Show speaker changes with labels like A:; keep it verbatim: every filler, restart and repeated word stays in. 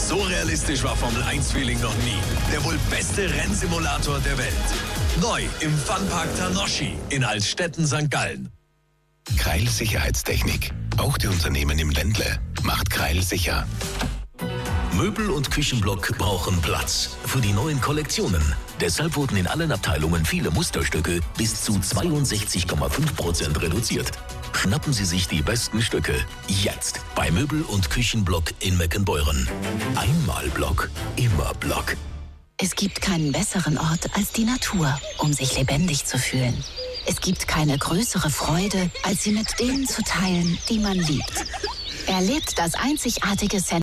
A: So realistisch war Formel eins Feeling noch nie. Der wohl beste Rennsimulator der Welt. Neu im Funpark Tanoschi in Altstetten, Sankt Gallen.
B: Kreil Sicherheitstechnik. Auch die Unternehmen im Ländle macht Kreil sicher.
C: Möbel- und Küchenblock brauchen Platz für die neuen Kollektionen. Deshalb wurden in allen Abteilungen viele Musterstücke bis zu zweiundsechzig Komma fünf Prozent reduziert. Schnappen Sie sich die besten Stücke jetzt bei Möbel- und Küchenblock in Meckenbeuren. Einmal Block, immer Block.
D: Es gibt keinen besseren Ort als die Natur, um sich lebendig zu fühlen. Es gibt keine größere Freude, als sie mit denen zu teilen, die man liebt. Erlebt das einzigartige Sen